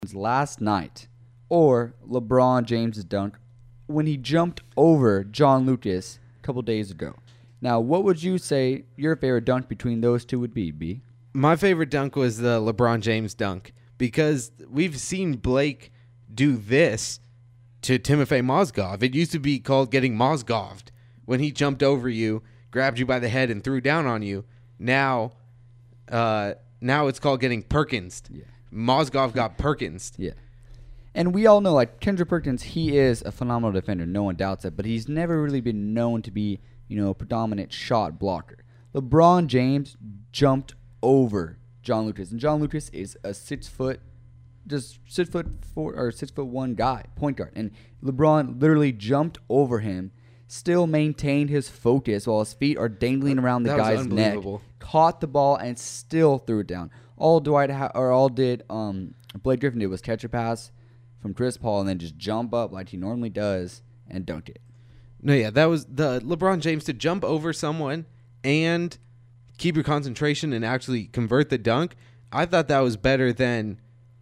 last night or LeBron James' dunk when he jumped over John Lucas a couple days ago. Now, what would you say your favorite dunk between those two would be, B? My favorite dunk was the LeBron James dunk because we've seen Blake do this to Timofey Mozgov. It used to be called getting Mozgoved when he jumped over you, grabbed you by the head, and threw down on you. Now it's called getting Perkinsed. Yeah. Mozgov got Perkinsed. Yeah. And we all know, like, Kendrick Perkins, he is a phenomenal defender. No one doubts that. But he's never really been known to be, a predominant shot blocker. LeBron James jumped over John Lucas. And John Lucas is a 6'1" guy, point guard. And LeBron literally jumped over him, still maintained his focus while his feet are dangling around the guy's neck, caught the ball, and still threw it down. All Blake Griffin did was catch a pass from Chris Paul and then just jump up like he normally does and dunk it. No, yeah, that was the LeBron James to jump over someone and keep your concentration and actually convert the dunk. I thought that was better than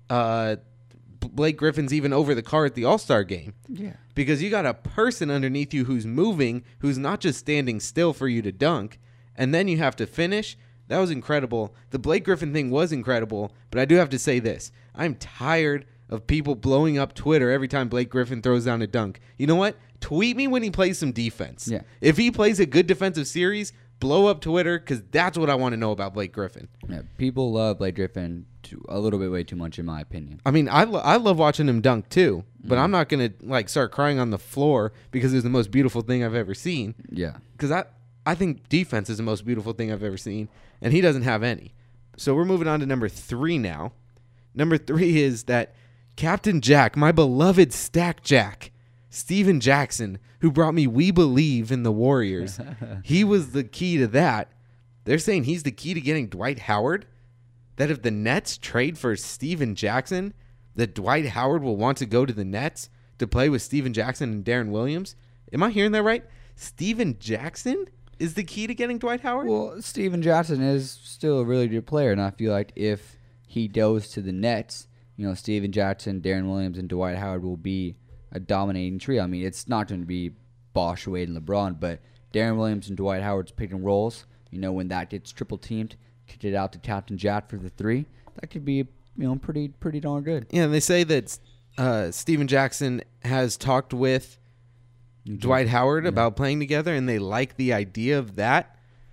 Blake Griffin's even over the car at the All-Star game. Yeah. Because you got a person underneath you who's moving, who's not just standing still for you to dunk, and then you have to finish. That was incredible. The Blake Griffin thing was incredible, but I do have to say this. I'm tired of people blowing up Twitter every time Blake Griffin throws down a dunk. You know what? Tweet me when he plays some defense. Yeah. If he plays a good defensive series, blow up Twitter because that's what I want to know about Blake Griffin. Yeah, people love Blake Griffin a little bit way too much, in my opinion. I mean, I love watching him dunk too, but I'm not going to start crying on the floor because it's the most beautiful thing I've ever seen. Yeah. Because I think defense is the most beautiful thing I've ever seen, and he doesn't have any. So we're moving on to number 3 now. Number 3 is that Captain Jack, my beloved Stack Jack, Steven Jackson, who brought me We Believe in the Warriors, he was the key to that. They're saying he's the key to getting Dwight Howard, that if the Nets trade for Steven Jackson, that Dwight Howard will want to go to the Nets to play with Steven Jackson and Darren Williams. Am I hearing that right? Steven Jackson is the key to getting Dwight Howard? Well, Steven Jackson is still a really good player, and I feel like if he goes to the Nets, Steven Jackson, Darren Williams, and Dwight Howard will be a dominating trio. I mean, it's not going to be Bosh, Wade, and LeBron, but Darren Williams and Dwight Howard's picking roles. When that gets triple teamed, kick it out to Captain Jack for the 3. That could be, pretty darn good. Yeah, and they say that Steven Jackson has talked with Dwight Howard about playing together, and they like the idea of that.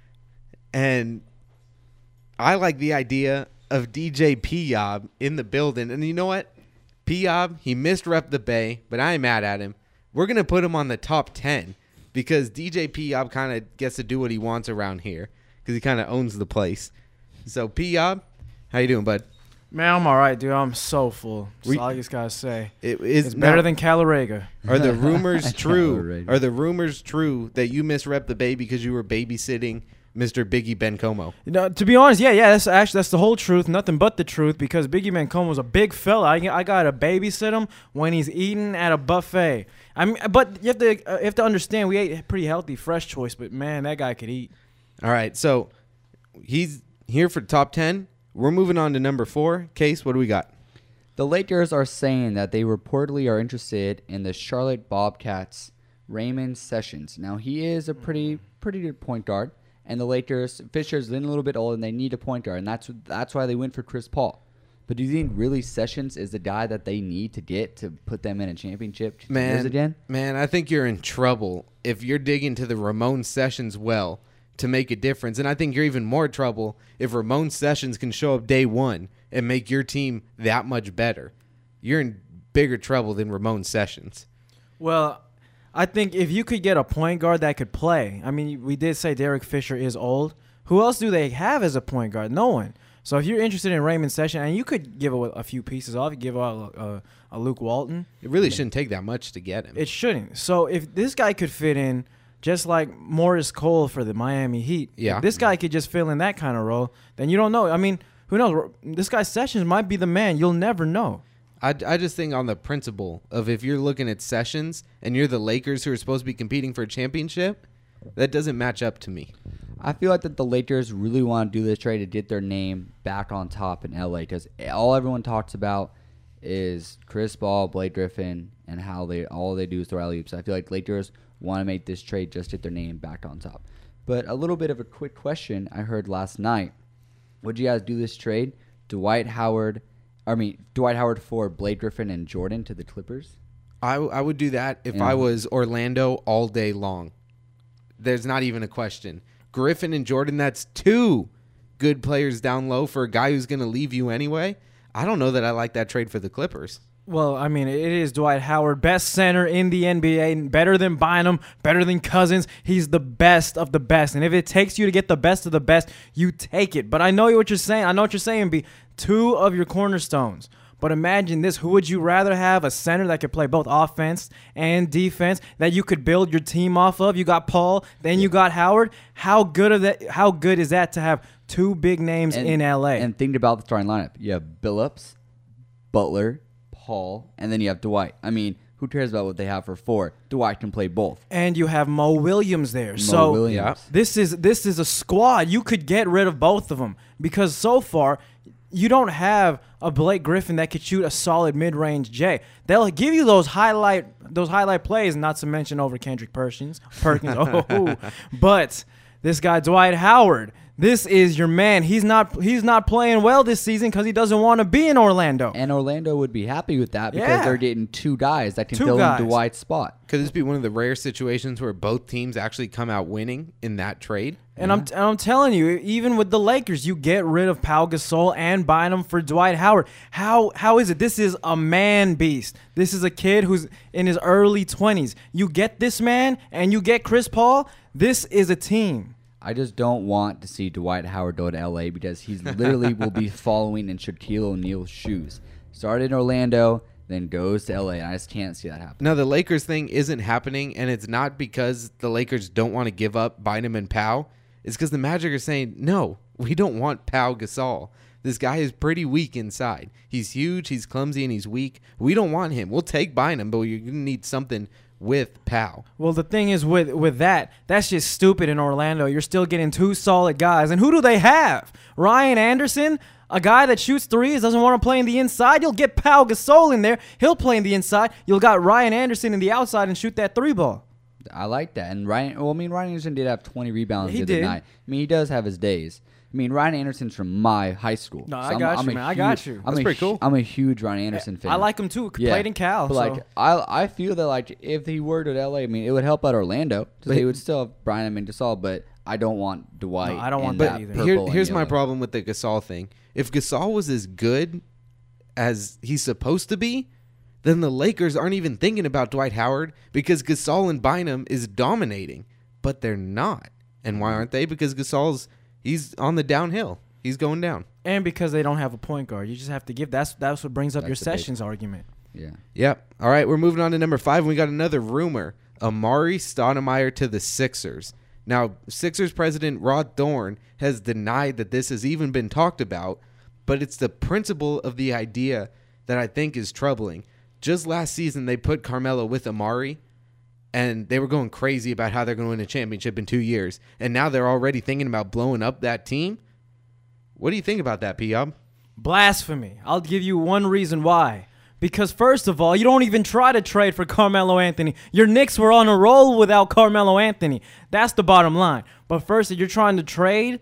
And I like the idea of DJ P-Yob in the building. And you know what? P-Yob, he misrep the Bay, but I ain't mad at him. We're going to put him on the top 10 because DJ P-Yob kind of gets to do what he wants around here because he kind of owns the place. So, P-Yob, how you doing, bud? Man, I'm all right, dude. I'm so full. That's all I just got to say. It's better than Calarega. Are the rumors true? Are the rumors true that you misrep the Bay because you were babysitting Mr. Biggie Bencomo? To be honest, yeah, that's the whole truth, nothing but the truth, because Biggie Bencomo was a big fella. I got to babysit him when he's eating at a buffet. But you have to understand, we ate pretty healthy, fresh choice, but man, that guy could eat. All right, so he's here for top 10. We're moving on to number 4. Case, what do we got? The Lakers are saying that they reportedly are interested in the Charlotte Bobcats' Raymond Sessions. Now, he is a pretty good point guard. And the Lakers, Fisher's in a little bit old, and they need a point guard, and that's why they went for Chris Paul. But do you think really Sessions is the guy that they need to get to put them in a championship again? Man, I think you're in trouble if you're digging to the Ramon Sessions well to make a difference. And I think you're even more trouble if Ramon Sessions can show up day one and make your team that much better. You're in bigger trouble than Ramon Sessions. Well, I think if you could get a point guard that could play, I mean, we did say Derek Fisher is old. Who else do they have as a point guard? No one. So if you're interested in Raymond Sessions, and you could give a few pieces off, you give out a Luke Walton. It really shouldn't take that much to get him. It shouldn't. So if this guy could fit in, just like Morris Cole for the Miami Heat, if this guy could just fill in that kind of role, then you don't know. I mean, who knows? This guy Sessions might be the man. You'll never know. I just think on the principle of if you're looking at Sessions and you're the Lakers who are supposed to be competing for a championship, that doesn't match up to me. I feel like that the Lakers really want to do this trade to get their name back on top in LA because all everyone talks about is Chris Paul, Blake Griffin, and how all they do is throw alley-oops. I feel like Lakers want to make this trade just to get their name back on top. But a little bit of a quick question I heard last night. Would you guys do this trade? Dwight Howard for Blake Griffin and Jordan to the Clippers? I would do that if I was Orlando all day long. There's not even a question. Griffin and Jordan, that's 2 good players down low for a guy who's going to leave you anyway. I don't know that I like that trade for the Clippers. Well, I mean, it is Dwight Howard, best center in the NBA, better than Bynum, better than Cousins. He's the best of the best. And if it takes you to get the best of the best, you take it. But I know what you're saying. I know what you're saying, B. 2 of your cornerstones. But imagine this. Who would you rather have? A center that could play both offense and defense that you could build your team off of? You got Paul, then you got Howard. How good is that to have 2 big names in LA? And think about the starting lineup. You have Billups, Butler, Paul, and then you have Dwight. I mean, who cares about what they have for 4? Dwight can play both. And you have Mo Williams there. Williams. This is a squad. You could get rid of both of them because so far you don't have a Blake Griffin that could shoot a solid mid-range J. They'll give you those highlight plays, not to mention over Kendrick Perkins. But this guy Dwight Howard, this is your man. He's not playing well this season because he doesn't want to be in Orlando. And Orlando would be happy with that because they're getting 2 guys that can fill in Dwight's spot. Could this be one of the rare situations where both teams actually come out winning in that trade? And I'm telling you, even with the Lakers, you get rid of Pau Gasol and Bynum for Dwight Howard. How is it? This is a man beast. This is a kid who's in his early 20s. You get this man and you get Chris Paul. This is a team. I just don't want to see Dwight Howard go to L.A. because he's literally will be following in Shaquille O'Neal's shoes. Started in Orlando, then goes to L.A., and I just can't see that happen. No, the Lakers thing isn't happening, and it's not because the Lakers don't want to give up Bynum and Pau. It's because the Magic are saying, no, we don't want Pau Gasol. This guy is pretty weak inside. He's huge, he's clumsy, and he's weak. We don't want him. We'll take Bynum, but you're going to need something with Pau. Well, the thing is with that's just stupid in Orlando. You're still getting 2 solid guys. And who do they have? Ryan Anderson, a guy that shoots threes, doesn't want to play in the inside. You'll get Pau Gasol in there. He'll play in the inside. You'll got Ryan Anderson in the outside and shoot that 3 ball. I like that. And Ryan Anderson did have 20 rebounds the other did. night. I mean, he does have his days. I mean, Ryan Anderson's from my high school. No, I got you. That's pretty cool. I'm a huge Ryan Anderson fan. I like him too. Yeah. Played in Cal. But I feel that if he were to LA, I mean, it would help out Orlando because they would still have Brian and Gasol. But I don't want Dwight. No, I don't want that either. Here's my problem with the Gasol thing. If Gasol was as good as he's supposed to be, then the Lakers aren't even thinking about Dwight Howard because Gasol and Bynum is dominating. But they're not. And why aren't they? Because he's on the downhill. He's going down. And because they don't have a point guard. You just have to give. That's what brings up your Sessions argument. Yeah. Yep. All right, we're moving on to number 5. And we got another rumor. Amari Stoudemire to the Sixers. Now, Sixers president Rod Thorne has denied that this has even been talked about, but it's the principle of the idea that I think is troubling. Just last season, they put Carmelo with Amari, and they were going crazy about how they're going to win a championship in 2 years. And now they're already thinking about blowing up that team. What do you think about that, P-Yob? Blasphemy. I'll give you one reason why. Because first of all, you don't even try to trade for Carmelo Anthony. Your Knicks were on a roll without Carmelo Anthony. That's the bottom line. But first, you're trying to trade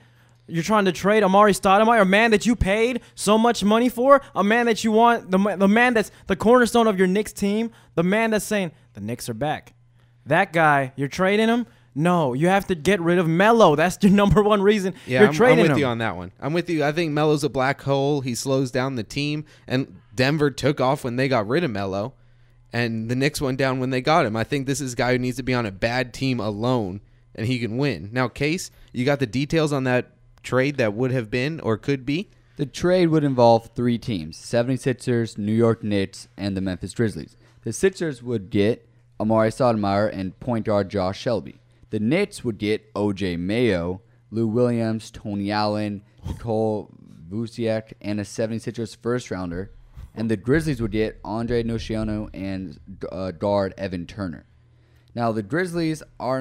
Amari Stoudemire, a man that you paid so much money for, a man that you want, the man that's the cornerstone of your Knicks team, the man that's saying, the Knicks are back. That guy, you're trading him? No, you have to get rid of Melo. That's your number one reason you're trading him. I'm with you on that one. I'm with you. I think Melo's a black hole. He slows down the team, and Denver took off when they got rid of Melo, and the Knicks went down when they got him. I think this is a guy who needs to be on a bad team alone, and he can win. Now, Case, you got the details on that trade that would have been or could be? The trade would involve 3 teams, 76ers, New York Knicks, and the Memphis Grizzlies. The Sixers would get Amari Stoudemire and point guard Josh Shelby. The Knicks would get O.J. Mayo, Lou Williams, Tony Allen, Nicole Vucevic, and a 76ers first-rounder. And the Grizzlies would get Andre Nociano and guard Evan Turner. Now, the Grizzlies are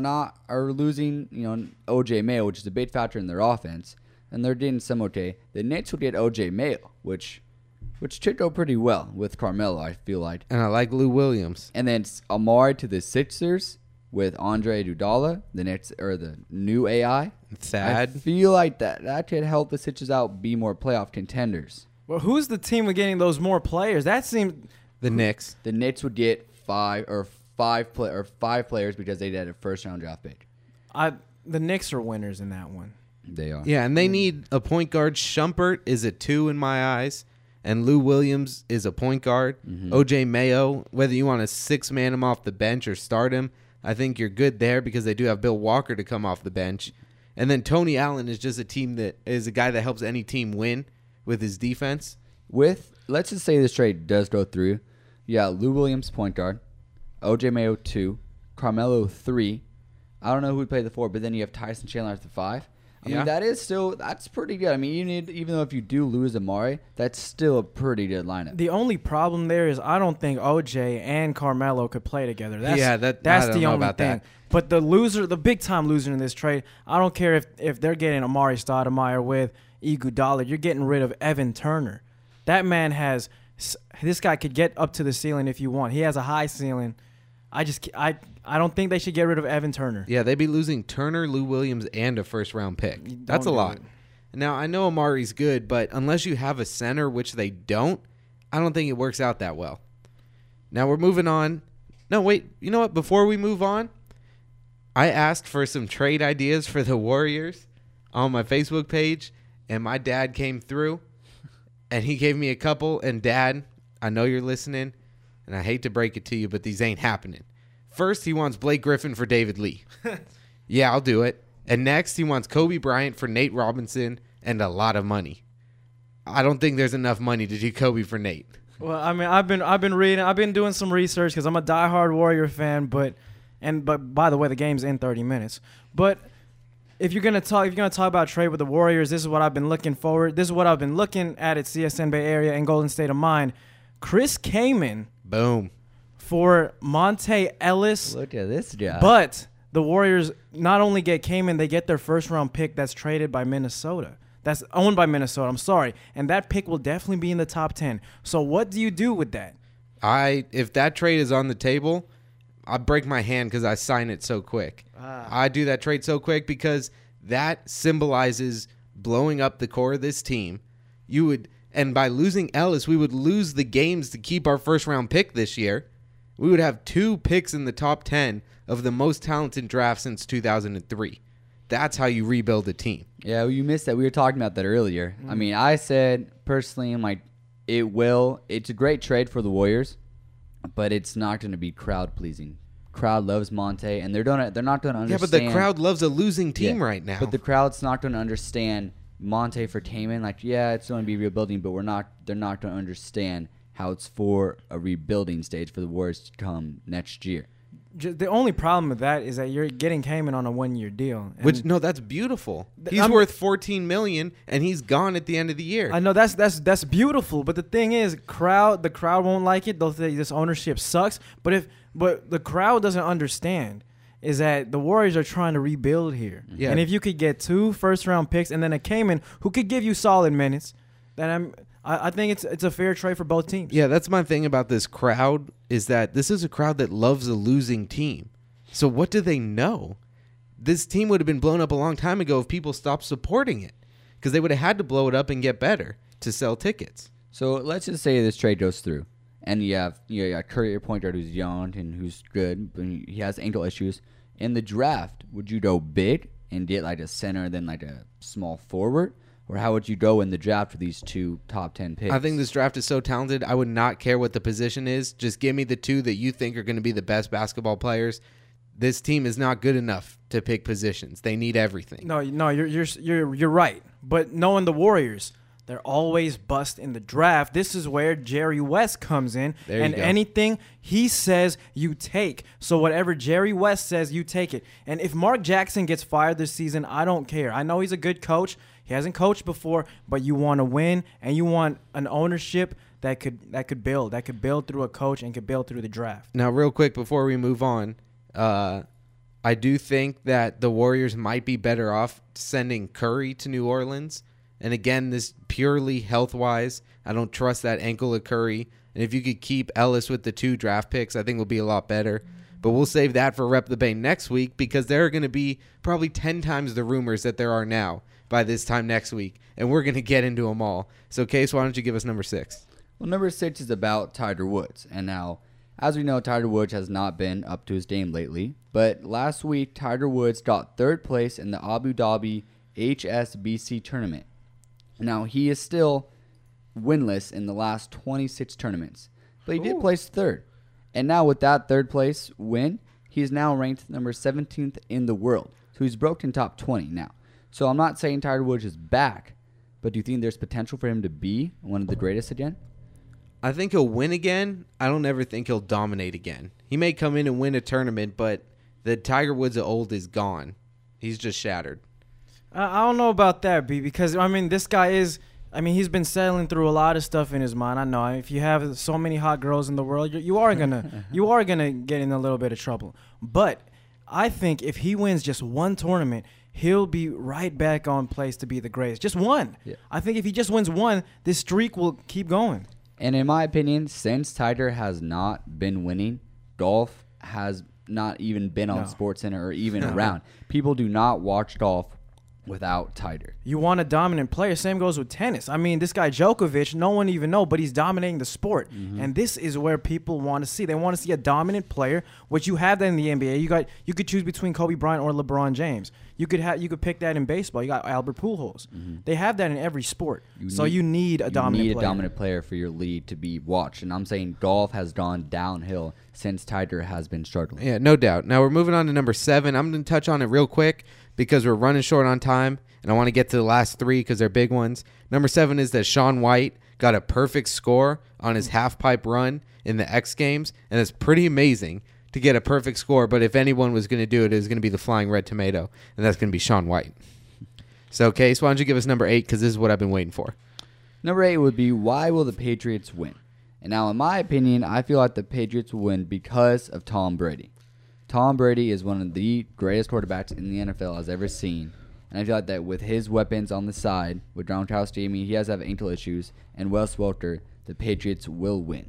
losing, O.J. Mayo, which is a big factor in their offense, and they're getting some O.J. The Knicks would get O.J. Mayo, which which should go pretty well with Carmelo, I feel like. And I like Lou Williams. And then Amari to the Sixers with Andre Iguodala, the new AI. Sad. I feel like that could help the Sixers out be more playoff contenders. Well, who's the team with getting those more players? That seemed The Knicks. The Knicks would get five players because they had a first-round draft pick. the Knicks are winners in that one. They are. Yeah, and they need a point guard. Shumpert is a 2 in my eyes, and Lou Williams is a point guard. OJ Mayo, whether you want to 6-man him off the bench or start him, I think you're good there because they do have Bill Walker to come off the bench. And then Tony Allen is just a guy that helps any team win with his defense. Let's just say this trade does go through. Yeah, Lou Williams point guard, OJ Mayo 2, Carmelo 3. I don't know who would play the 4, but then you have Tyson Chandler at the 5. I mean, that's pretty good. I mean, even though if you do lose Amari, that's still a pretty good lineup. The only problem there is I don't think OJ and Carmelo could play together. That's the only thing. That. But the big time loser in this trade, I don't care if they're getting Amari Stoudemire with Iguodala. You're getting rid of Evan Turner. That man this guy could get up to the ceiling if you want. He has a high ceiling. I don't think they should get rid of Evan Turner. Yeah, they'd be losing Turner, Lou Williams, and a first-round pick. That's a lot. Now, I know Amari's good, but unless you have a center, which they don't, I don't think it works out that well. Now, we're moving on. No, wait. You know what? Before we move on, I asked for some trade ideas for the Warriors on my Facebook page, and my dad came through, and he gave me a couple. And, Dad, I know you're listening, and I hate to break it to you, but these ain't happening. First, he wants Blake Griffin for David Lee. Yeah, I'll do it. And next, he wants Kobe Bryant for Nate Robinson and a lot of money. I don't think there's enough money to do Kobe for Nate. Well, I mean, I've been reading, I've been doing some research because I'm a diehard Warrior fan. But by the way, the game's in 30 minutes. But if you're gonna talk about trade with the Warriors, this is what I've been looking forward. This is what I've been looking at CSN Bay Area and Golden State of Mind. Chris Kaman. Boom. For Monte Ellis. Look at this guy. But the Warriors not only get Kaman, they get their first-round pick that's traded by Minnesota. That's owned by Minnesota. I'm sorry. And that pick will definitely be in the top 10. So what do you do with that? If that trade is on the table, I break my hand because I sign it so quick. I do that trade so quick because that symbolizes blowing up the core of this team. And by losing Ellis, we would lose the games to keep our first-round pick this year. We would have 2 picks in the top 10 of the most talented draft since 2003. That's how you rebuild a team. Yeah, well, you missed that. We were talking about that earlier. I mean, I said personally, I'm like, it's a great trade for the Warriors, but it's not going to be crowd pleasing. Crowd loves Monte, and they're not going to understand. Yeah, but the crowd loves a losing team right now. But the crowd's not going to understand Monte for Kaman. Like, yeah, it's going to be rebuilding, but they're not going to understand how it's for a rebuilding stage for the Warriors to come next year. The only problem with that is that you're getting Kaman on a 1-year deal. That's beautiful. He's worth $14 million, and he's gone at the end of the year. I know that's beautiful, but the thing is, the crowd won't like it. They'll say this ownership sucks. But the crowd doesn't understand is that the Warriors are trying to rebuild here. Yeah. And if you could get 2 first-round picks and then a Kaman who could give you solid minutes, then I think it's a fair trade for both teams. Yeah, that's my thing about this crowd is that this is a crowd that loves a losing team. So what do they know? This team would have been blown up a long time ago if people stopped supporting it because they would have had to blow it up and get better to sell tickets. So let's just say this trade goes through, and you got Curry, your point guard, who's young and who's good, but he has ankle issues. In the draft, would you go big and get like a center and then like a small forward? Or how would you go in the draft for these 2 top 10 picks? I think this draft is so talented, I would not care what the position is. Just give me the 2 that you think are going to be the best basketball players. This team is not good enough to pick positions. They need everything. No, you're right. But knowing the Warriors, they're always bust in the draft. This is where Jerry West comes in. There you and go. Anything he says, you take. So whatever Jerry West says, you take it. And if Mark Jackson gets fired this season, I don't care. I know he's a good coach. He hasn't coached before, but you want to win, and you want an ownership that could build through a coach and could build through the draft. Now, real quick before we move on, I do think that the Warriors might be better off sending Curry to New Orleans And again, this purely health-wise, I don't trust that ankle of Curry. And if you could keep Ellis with the 2 draft picks, I think it'll be a lot better. But we'll save that for Rep the Bay next week because there are going to be probably 10 times the rumors that there are now by this time next week. And we're going to get into them all. So, Case, why don't you give us number 6? Well, number 6 is about Tiger Woods. And now, as we know, Tiger Woods has not been up to his game lately. But last week, Tiger Woods got 3rd place in the Abu Dhabi HSBC tournament. Now, he is still winless in the last 26 tournaments. But he did place 3rd. And now with that 3rd place win, he is now ranked number 17th in the world. So he's broken top 20 now. So I'm not saying Tiger Woods is back, but do you think there's potential for him to be one of the greatest again? I think he'll win again. I don't ever think he'll dominate again. He may come in and win a tournament, but the Tiger Woods of old is gone. He's just shattered. I don't know about that, B, because, I mean, this guy is, I mean, he's been settling through a lot of stuff in his mind. I know if you have so many hot girls in the world, you are gonna get in a little bit of trouble. But I think if he wins just one tournament, he'll be right back on place to be the greatest. Just one. Yeah. I think if he just wins one, this streak will keep going. And in my opinion, since Tiger has not been winning, golf has not even been on SportsCenter or even around. People do not watch golf without Tiger. You want a dominant player. Same goes with tennis. I mean, this guy Djokovic, no one even know, but he's dominating the sport. Mm-hmm. And this is where people want to see. They want to see a dominant player, which you have that in the NBA. You could choose between Kobe Bryant or LeBron James. You could pick that in baseball. You got Albert Pujols. Mm-hmm. They have that in every sport. You need a dominant player for your league to be watched. And I'm saying golf has gone downhill since Tiger has been struggling. Yeah, no doubt. Now we're moving on to number 7. I'm going to touch on it real quick because we're running short on time, and I want to get to the last 3 because they're big ones. Number 7 is that Shaun White got a perfect score on his half-pipe run in the X Games, and it's pretty amazing to get a perfect score, but if anyone was going to do it, it was going to be the Flying Red Tomato, and that's going to be Shaun White. So, Case, why don't you give us number 8, because this is what I've been waiting for. Number 8 would be, why will the Patriots win? And now, in my opinion, I feel like the Patriots will win because of Tom Brady. Tom Brady is one of the greatest quarterbacks in the NFL I've ever seen. And I feel like that with his weapons on the side, with Gronkowski, I mean, he has to have ankle issues, and Wes Welker, the Patriots will win.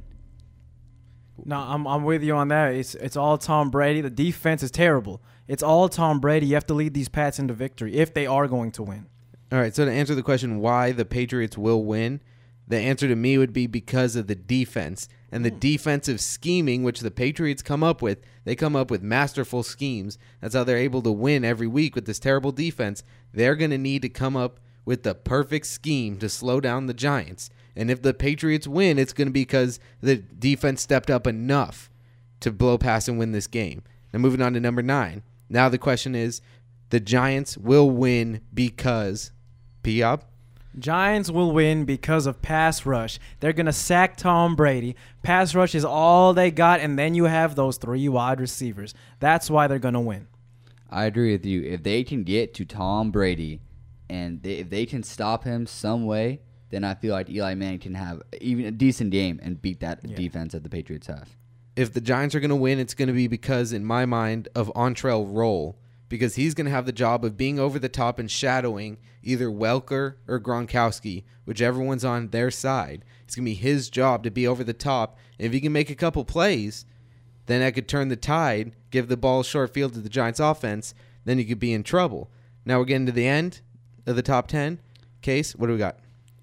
No, I'm with you on that. It's all Tom Brady. The defense is terrible. It's all Tom Brady. You have to lead these Pats into victory if they are going to win. All right, so to answer the question why the Patriots will win, the answer to me would be because of the defense and the defensive scheming, which the Patriots come up with. They come up with masterful schemes. That's how they're able to win every week with this terrible defense. They're going to need to come up with the perfect scheme to slow down the Giants. And if the Patriots win, it's going to be because the defense stepped up enough to blow past and win this game. Now moving on to number 9. Now the question is, the Giants will win because, P-Up? Giants will win because of pass rush. They're going to sack Tom Brady. Pass rush is all they got, and then you have those 3 wide receivers. That's why they're going to win. I agree with you. If they can get to Tom Brady and if they can stop him some way, then I feel like Eli Manning can have even a decent game and beat that defense that the Patriots have. If the Giants are going to win, it's going to be because, in my mind, of Antrell Roll, because he's going to have the job of being over the top and shadowing either Welker or Gronkowski, whichever one's on their side. It's going to be his job to be over the top. And if he can make a couple plays, then that could turn the tide, give the ball short field to the Giants offense, then you could be in trouble. Now we're getting to the end of the top 10. Case, what do we got?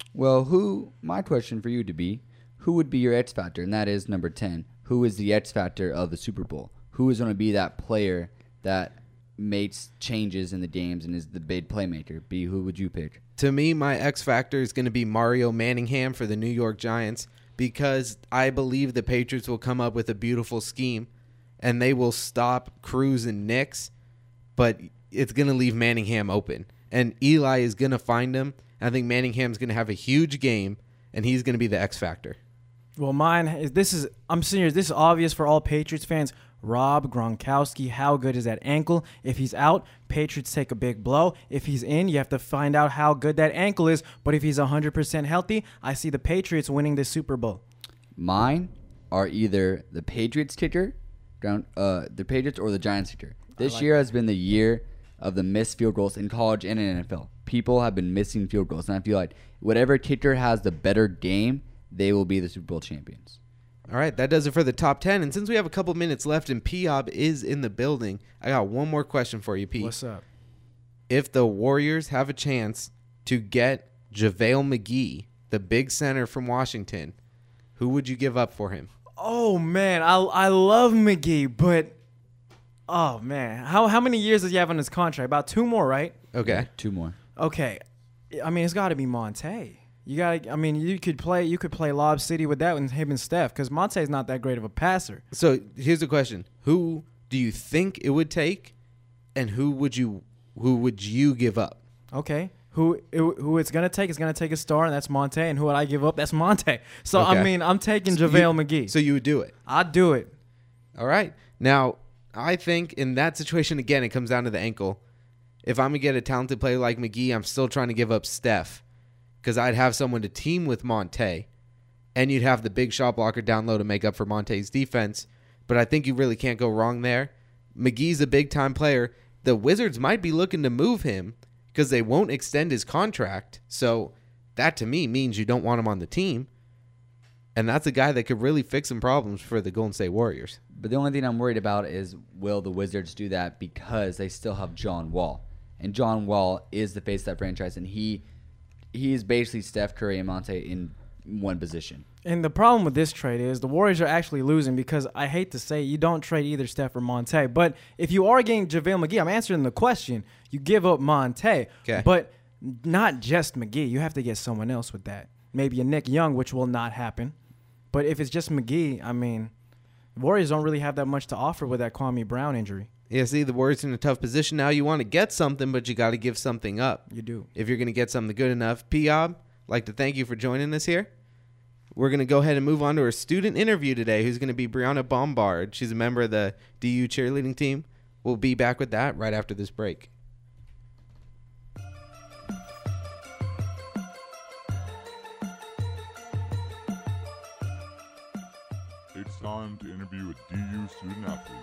Well, my question for you to be, who would be your X Factor? And that is number 10. Who is the X Factor of the Super Bowl? Who is going to be that player that makes changes in the games and is the big playmaker? B, who would you pick? To me, my X Factor is going to be Mario Manningham for the New York Giants because I believe the Patriots will come up with a beautiful scheme and they will stop Cruz and Nix, but it's going to leave Manningham open. And Eli is going to find him. I think Manningham's going to have a huge game, and he's going to be the X Factor. Well, I'm serious. This is obvious for all Patriots fans. Rob Gronkowski, how good is that ankle? If he's out, Patriots take a big blow. If he's in, you have to find out how good that ankle is. But if he's 100% healthy, I see the Patriots winning this Super Bowl. Mine are either the Patriots kicker, the Patriots or the Giants kicker. This year has been the year of the missed field goals in college and in NFL. People have been missing field goals, and I feel like whatever kicker has the better game, they will be the Super Bowl champions. All right, that does it for the top 10. And since we have a couple minutes left and P-Ob is in the building, I got one more question for you, Pete. What's up? If the Warriors have a chance to get JaVale McGee, the big center from Washington, who would you give up for him? Oh, man. I love McGee, but, oh, man. How many years does he have on his contract? About 2 more, right? Okay. 2 more. Okay. I mean, it's got to be Monte. You could play Lob City with that with him and Steph, because Monte's not that great of a passer. So here's the question: who do you think it would take, and who would you give up? Okay. Who it's gonna take is gonna take a star, and that's Monte. And who would I give up? That's Monte. So Okay. I mean, I'm taking JaVale McGee. So you would do it? I'd do it. All right. Now I think in that situation again, it comes down to the ankle. If I'm gonna get a talented player like McGee, I'm still trying to give up Steph, because I'd have someone to team with Monte, and you'd have the big shot blocker down low to make up for Monte's defense. But I think you really can't go wrong there. McGee's a big-time player. The Wizards might be looking to move him because they won't extend his contract. So that, to me, means you don't want him on the team. And that's a guy that could really fix some problems for the Golden State Warriors. But the only thing I'm worried about is, will the Wizards do that because they still have John Wall? And John Wall is the face of that franchise, and he is basically Steph Curry and Monte in one position. And the problem with this trade is the Warriors are actually losing, because I hate to say you don't trade either Steph or Monte. But if you are getting JaVale McGee, I'm answering the question. You give up Monte, Okay. but not just McGee. You have to get someone else with that. Maybe a Nick Young, which will not happen. But if it's just McGee, I mean, the Warriors don't really have that much to offer with that Kwame Brown injury. Yeah, see, the Warriors in a tough position now. You want to get something, but you got to give something up. You do. If you're going to get something good enough. P-Ob, like to thank you for joining us here. We're going to go ahead and move on to our student interview today, who's going to be Brianna Bombard. She's a member of the DU cheerleading team. We'll be back with that right after this break. It's time to interview a DU student athlete.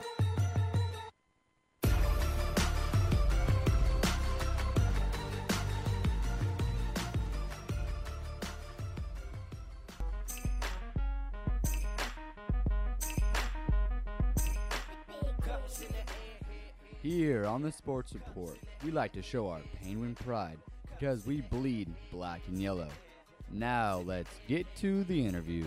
Here on the Sports Report, we like to show our Penguin pride because we bleed black and yellow. Now let's get to the interview.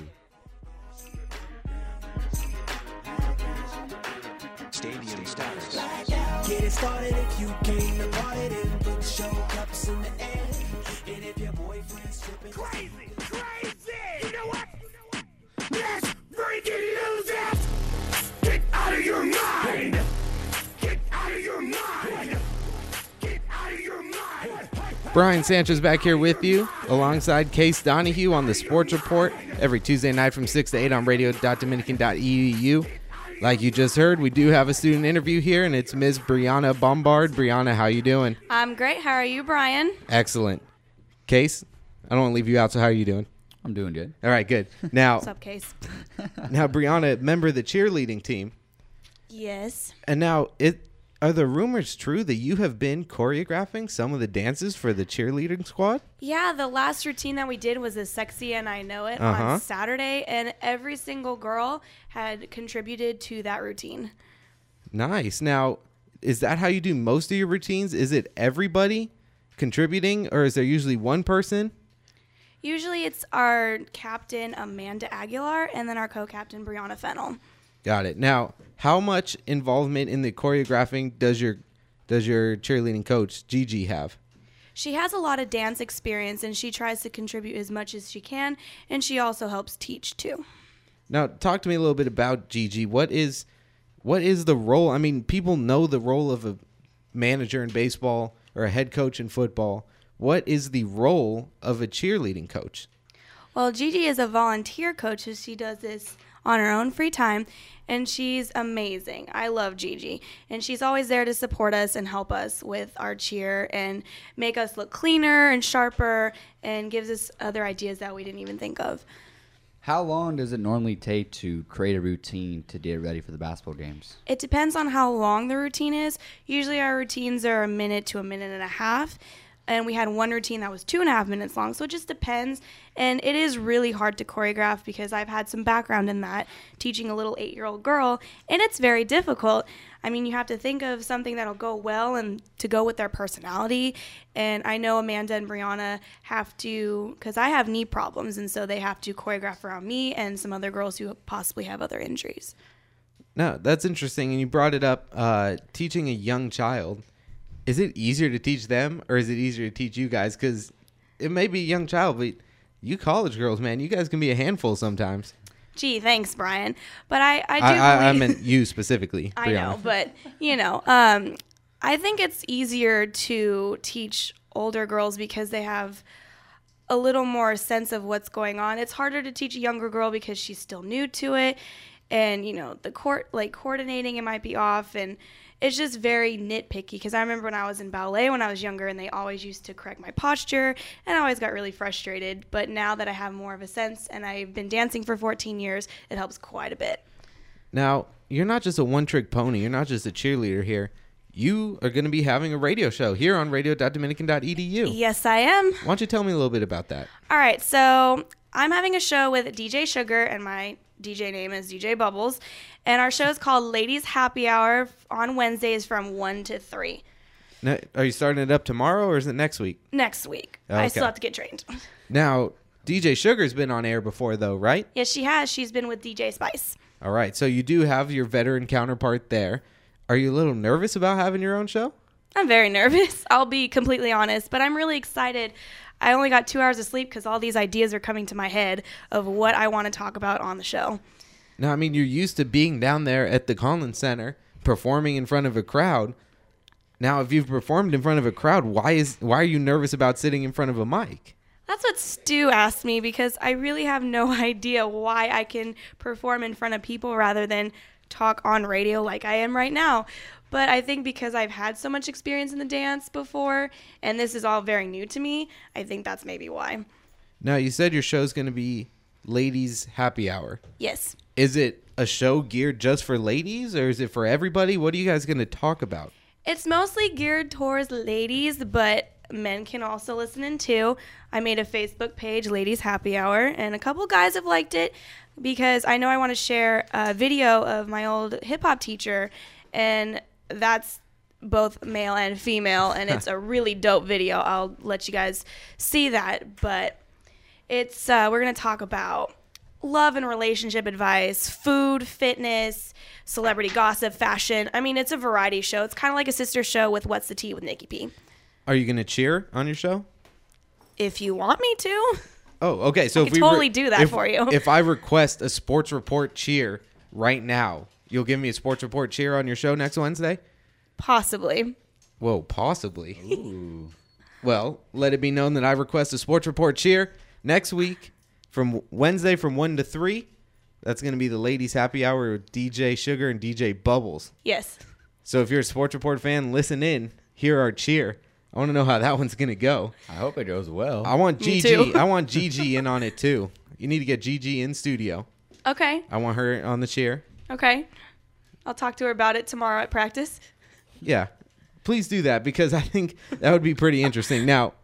Stadium status. Get it started if you came to party, then put your cups in the air. And if your boyfriend's tripping, crazy! You know what? Let's freaking lose it! Get out of your mind! Get out of your mind! Get out of your mind! Brian Sanchez back here with you, alongside Case Donahue on the Sports Report, every Tuesday night from 6 to 8 on radio.dominican.edu. Like you just heard, we do have a student interview here, and it's Ms. Brianna Bombard. Brianna, how you doing? I'm great. How are you, Brian? Excellent. Case, I don't want to leave you out, so how are you doing? I'm doing good. All right, good. Now, What's up, Case? now Brianna, member of the cheerleading team, Yes. and now are the rumors true that you have been choreographing some of the dances for the cheerleading squad? Yeah, the last routine that we did was a Sexy and I Know It on Saturday, and every single girl had contributed to that routine. Nice. Now, is that how you do most of your routines? Is it everybody contributing, or is there usually one person? Usually it's our captain, Amanda Aguilar, and then our co-captain, Brianna Fennell. Got it. Now, how much involvement in the choreographing does your cheerleading coach, Gigi, have? She has a lot of dance experience, and she tries to contribute as much as she can, and she also helps teach, too. Now, talk to me a little bit about Gigi. What is the role? I mean, people know the role of a manager in baseball or a head coach in football. What is the role of a cheerleading coach? Well, Gigi is a volunteer coach, so she does this on her own free time, and she's amazing. I love Gigi, and she's always there to support us and help us with our cheer and make us look cleaner and sharper and gives us other ideas that we didn't even think of. How long does it normally take to create a routine to get ready for the basketball games? It depends on how long the routine is. Usually our routines are a minute to a minute and a half. And we had one routine that was 2.5 minutes long. So it just depends. And it is really hard to choreograph because I've had some background in that, teaching a little 8-year-old girl. And it's very difficult. I mean, you have to think of something that'll go well and to go with their personality. And I know Amanda and Brianna have to, because I have knee problems, and so they have to choreograph around me and some other girls who possibly have other injuries. No, that's interesting. And you brought it up, teaching a young child. Is it easier to teach them or is it easier to teach you guys? Because it may be a young child, but you college girls, man, you guys can be a handful sometimes. Gee, thanks, Brian. But I do I believe... meant you specifically, I Brianna. know, but, I think it's easier to teach older girls because they have a little more sense of what's going on. It's harder to teach a younger girl because she's still new to it. And, the coordinating, it might be off. And it's just very nitpicky because I remember when I was in ballet when I was younger and they always used to correct my posture and I always got really frustrated. But now that I have more of a sense and I've been dancing for 14 years, it helps quite a bit. Now, you're not just a one-trick pony. You're not just a cheerleader here. You are going to be having a radio show here on radio.dominican.edu. Yes, I am. Why don't you tell me a little bit about that? All right, so I'm having a show with DJ Sugar and my DJ name is DJ Bubbles. And our show is called Ladies Happy Hour on Wednesdays from 1 to 3. Now, are you starting it up tomorrow or is it next week? Next week. Okay. I still have to get trained. Now, DJ Sugar's been on air before, though, right? Yes, she has. She's been with DJ Spice. All right. So you do have your veteran counterpart there. Are you a little nervous about having your own show? I'm very nervous. I'll be completely honest, but I'm really excited. I only got 2 hours of sleep because all these ideas are coming to my head of what I want to talk about on the show. Now, I mean, you're used to being down there at the Collins Center performing in front of a crowd. Now, if you've performed in front of a crowd, why are you nervous about sitting in front of a mic? That's what Stu asked me because I really have no idea why I can perform in front of people rather than talk on radio like I am right now. But I think because I've had so much experience in the dance before and this is all very new to me, I think that's maybe why. Now, you said your show's going to be Ladies Happy Hour. Yes. Is it a show geared just for ladies or is it for everybody? What are you guys going to talk about? It's mostly geared towards ladies, but men can also listen in too. I made a Facebook page, Ladies Happy Hour, and a couple guys have liked it because I know I want to share a video of my old hip-hop teacher, and that's both male and female, and it's a really dope video. I'll let you guys see that, but it's we're going to talk about love and relationship advice, food, fitness, celebrity gossip, fashion. I mean, it's a variety show. It's kind of like a sister show with What's the Tea with Nikki P. Are you going to cheer on your show? If you want me to. Oh, okay. So I could totally do that for you. If I request a sports report cheer right now, you'll give me a sports report cheer on your show next Wednesday? Possibly. Whoa, possibly. Ooh. Well, let it be known that I request a sports report cheer next week from Wednesday from 1 to 3. That's going to be the Ladies Happy Hour with DJ Sugar and DJ Bubbles. Yes. So if you're a sports report fan, listen in. Hear our cheer. I want to know how that one's going to go. I hope it goes well. I want Me Gigi. too. I want Gigi in on it too. You need to get Gigi in studio. Okay. I want her on the cheer. Okay. I'll talk to her about it tomorrow at practice. Yeah. Please do that because I think that would be pretty interesting. Now,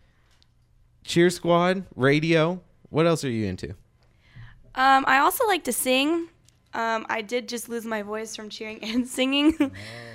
cheer squad, radio, what else are you into? I also like to sing. I did just lose my voice from cheering and singing.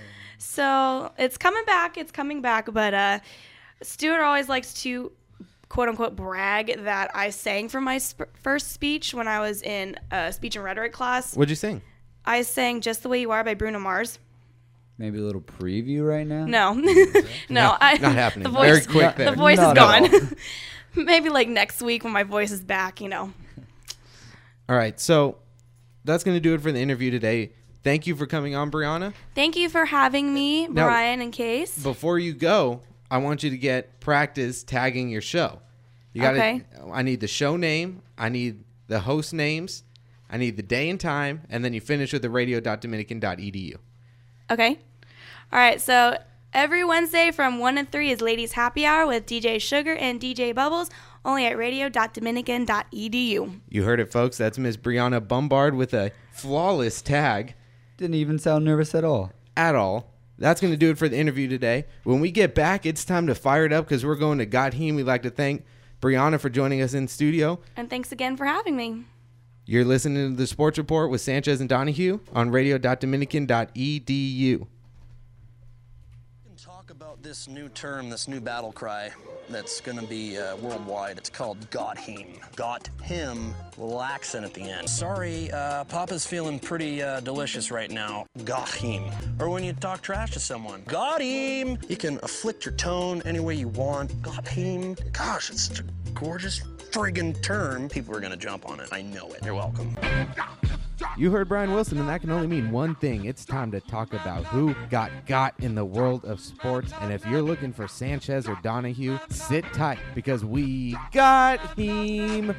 So it's coming back. But Stuart always likes to, quote unquote, brag that I sang for my first speech when I was in a speech and rhetoric class. What'd you sing? I sang Just the Way You Are by Bruno Mars. Maybe a little preview right now? No. Not happening. The voice, Very quick there. The voice is Not at gone. Maybe like next week when my voice is back, All right. So that's going to do it for the interview today. Thank you for coming on, Brianna. Thank you for having me, Now, Brian and Case. Before you go, I want you to get practice tagging your show. You gotta, Okay. I need the show name. I need the host names. I need the day and time. And then you finish with the radio.dominican.edu. Okay. All right. So every Wednesday from 1 to 3 is Ladies Happy Hour with DJ Sugar and DJ Bubbles only at radio.dominican.edu. You heard it, folks. That's Miss Brianna Bombard with a flawless tag Didn't even sound nervous at all. at all. That's going to do it for the interview today. When we get back, it's time to fire it up because we're going to Got Him. We'd like to thank Brianna for joining us in studio. And thanks again for having me. You're listening to the Sports Report with Sanchez and Donahue on radio.dominican.edu. Talk about this new term, this new battle cry that's going to be worldwide. It's called Got Him. Got him, little accent at the end. Sorry, Papa's feeling pretty delicious right now. Got him. Or when you talk trash to someone, got him. You can afflict your tone any way you want. Got him. Gosh, it's such a gorgeous friggin' term. People are going to jump on it. I know it. You're welcome. You heard Brian Wilson, and that can only mean one thing. It's time to talk about who got in the world of sports. And if you're looking for Sanchez or Donahue, sit tight because we got him.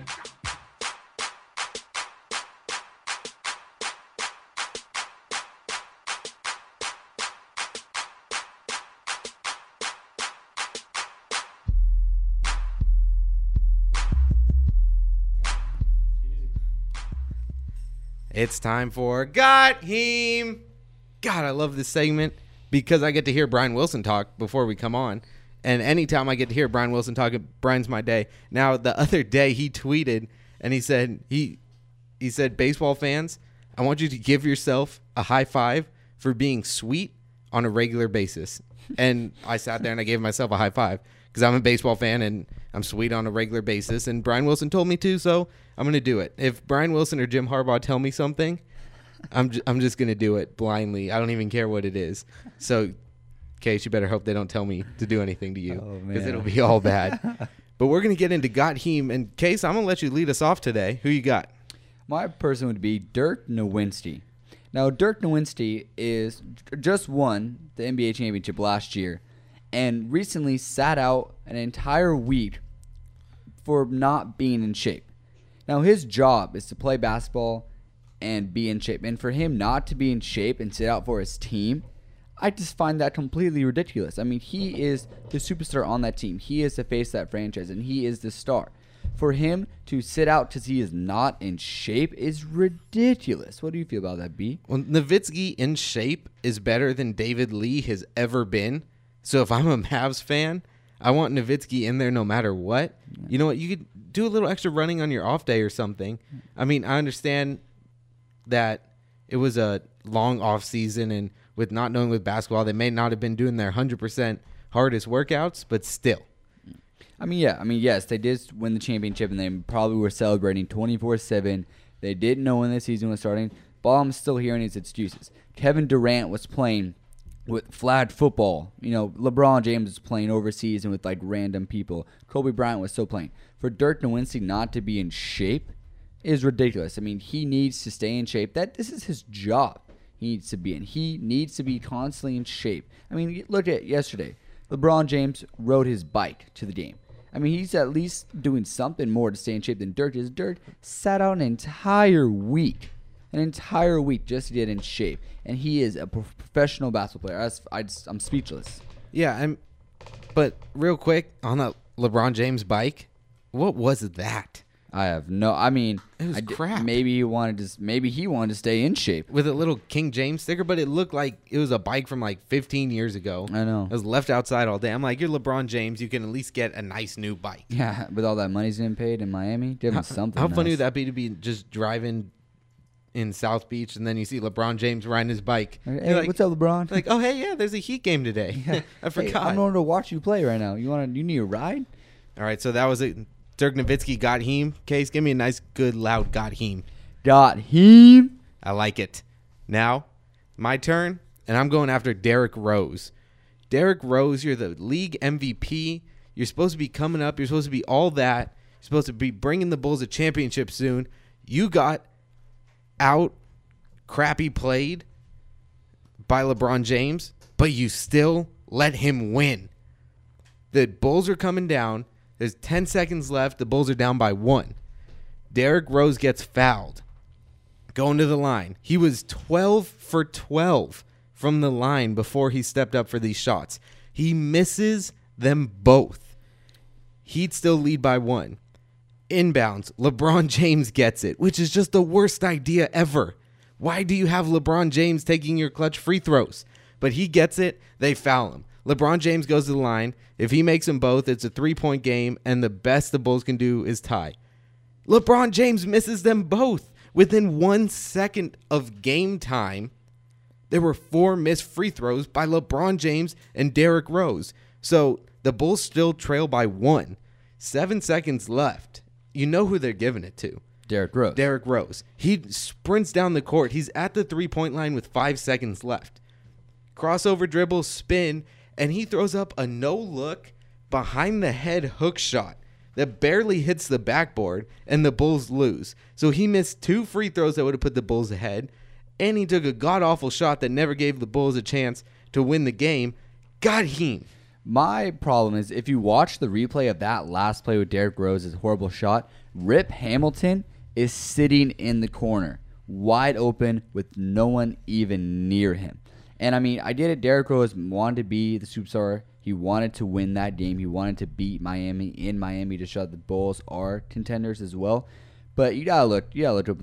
It's time for Got Him. God, I love this segment because I get to hear Brian Wilson talk before we come on. And anytime I get to hear Brian Wilson talk, it brightens my day. Now, the other day he tweeted and he said, baseball fans, I want you to give yourself a high five for being sweet on a regular basis. And I sat there and I gave myself a high five because I'm a baseball fan and I'm sweet on a regular basis. And Brian Wilson told me to, so I'm going to do it. If Brian Wilson or Jim Harbaugh tell me something, I'm just going to do it blindly. I don't even care what it is. So, Case, you better hope they don't tell me to do anything to you because it'll be all bad. But we're going to get into Got Him. And, Case, I'm going to let you lead us off today. Who you got? My person would be Dirk Nowitzki. Now, Dirk Nowitzki just won the NBA championship last year and recently sat out an entire week for not being in shape. Now, his job is to play basketball and be in shape. And for him not to be in shape and sit out for his team, I just find that completely ridiculous. I mean, he is the superstar on that team. He is the face of that franchise, and he is the star. For him to sit out because he is not in shape is ridiculous. What do you feel about that, B? Well, Nowitzki in shape is better than David Lee has ever been. So if I'm a Mavs fan, I want Nowitzki in there no matter what. You know what? You could do a little extra running on your off day or something. I mean, I understand that it was a long off season, and with not knowing with basketball, they may not have been doing their 100% hardest workouts, but still. Yes, they did win the championship, and they probably were celebrating 24/7. They didn't know when the season was starting, but I'm still hearing his excuses. Kevin Durant was playing with flag football. You know, LeBron James was playing overseas and with like random people. Kobe Bryant was still playing. For Dirk Nowitzki not to be in shape is ridiculous. I mean, he needs to stay in shape. This is his job. He needs to be in. He needs to be constantly in shape. I mean, look at yesterday. LeBron James rode his bike to the game. I mean, he's at least doing something more to stay in shape than Dirk is. Dirk sat out an entire week just to get in shape. And he is a professional basketball player. I'm speechless. Yeah, but real quick, on the LeBron James bike, what was that? I have no. I mean, it was crap. Maybe he wanted to stay in shape with a little King James sticker, but it looked like it was a bike from like 15 years ago. I know. It was left outside all day. I'm like, you're LeBron James. You can at least get a nice new bike. Yeah, with all that money's getting paid in Miami, give him something. How nice. funny would that be to be just driving in South Beach and then you see LeBron James riding his bike? Hey, like, what's up, LeBron? Like, oh hey, yeah, there's a Heat game today. Yeah. I forgot. Hey, I'm going to watch you play right now. You need a ride? All right, so that was it. Dirk Nowitzki got him. Case, give me a nice, good, loud got him. Got him. I like it. Now, my turn, and I'm going after Derrick Rose. Derrick Rose, you're the league MVP. You're supposed to be coming up. You're supposed to be all that. You're supposed to be bringing the Bulls a championship soon. You got out crappy played by LeBron James, but you still let him win. The Bulls are coming down. There's 10 seconds left. The Bulls are down by 1. Derrick Rose gets fouled. Going to the line. He was 12 for 12 from the line before he stepped up for these shots. He misses them both. Heat still lead by 1. Inbounds, LeBron James gets it, which is just the worst idea ever. Why do you have LeBron James taking your clutch free throws? But he gets it, they foul him. LeBron James goes to the line. If he makes them both, it's a 3-point game, and the best the Bulls can do is tie. LeBron James misses them both. Within 1 second of game time, there were 4 missed free throws by LeBron James and Derrick Rose. So the Bulls still trail by 1. 7 seconds left. You know who they're giving it to. Derrick Rose. Derrick Rose. He sprints down the court. He's at the 3-point line with 5 seconds left. Crossover dribble, spin, and he throws up a no-look behind-the-head hook shot that barely hits the backboard, and the Bulls lose. So he missed 2 free throws that would have put the Bulls ahead, and he took a god-awful shot that never gave the Bulls a chance to win the game. Got him. My problem is if you watch the replay of that last play with Derrick Rose's horrible shot, Rip Hamilton is sitting in the corner, wide open with no one even near him. And I mean, I get it. Derrick Rose wanted to be the superstar. He wanted to win that game. He wanted to beat Miami in Miami to show that the Bulls are contenders as well. But you gotta look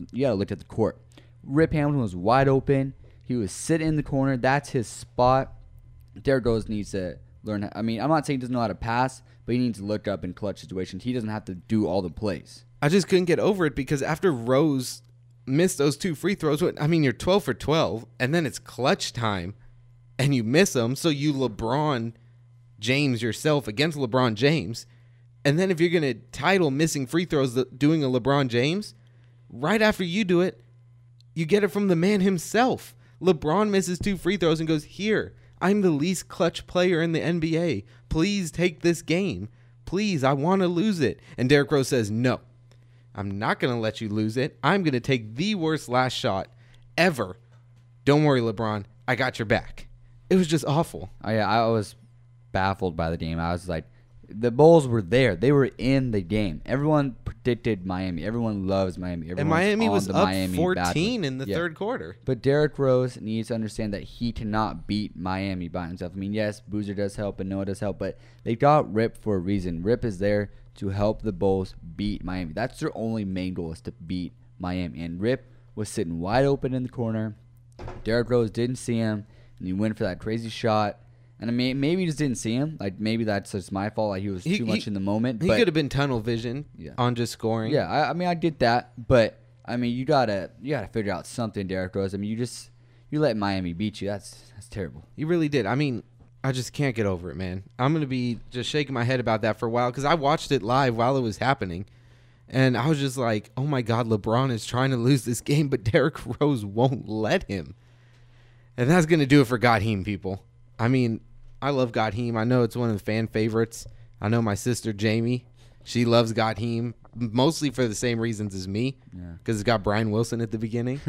at the court. Rip Hamilton was wide open. He was sitting in the corner. That's his spot. Derrick Rose needs to learn. I mean, I'm not saying he doesn't know how to pass, but he needs to look up in clutch situations. He doesn't have to do all the plays. I just couldn't get over it because after Rose missed those 2 free throws, I mean, you're 12 for 12, and then it's clutch time, and you miss them, so you LeBron James yourself against LeBron James. And then if you're going to title missing free throws doing a LeBron James, right after you do it, you get it from the man himself. LeBron misses 2 free throws and goes, here, I'm the least clutch player in the NBA. Please take this game. Please, I want to lose it. And Derrick Rose says, no, I'm not going to let you lose it. I'm going to take the worst last shot ever. Don't worry, LeBron. I got your back. It was just awful. I was baffled by the game. I was like, the Bulls were there. They were in the game. Everyone predicted Miami. Everyone loves Miami. And Miami was up Miami 14 in the third quarter. But Derrick Rose needs to understand that he cannot beat Miami by himself. I mean, yes, Boozer does help and Noah does help, but they got Rip for a reason. Rip is there to help the Bulls beat Miami. That's their only main goal, is to beat Miami. And Rip was sitting wide open in the corner. Derrick Rose didn't see him, and he went for that crazy shot. And I mean, maybe he just didn't see him. Like, maybe that's just my fault. Like, he was too much in the moment. He could have been tunnel vision on just scoring. Yeah, I mean, I get that. But, I mean, you gotta figure out something, Derrick Rose. I mean, you let Miami beat you. That's terrible. You really did. I mean, I just can't get over it, man. I'm going to be just shaking my head about that for a while because I watched it live while it was happening. And I was just like, oh, my God, LeBron is trying to lose this game, but Derrick Rose won't let him. And that's going to do it for Godheem, people. I mean, I love Godheem. I know it's one of the fan favorites. I know my sister, Jamie, she loves Godheem, mostly for the same reasons as me, because it's got Brian Wilson at the beginning.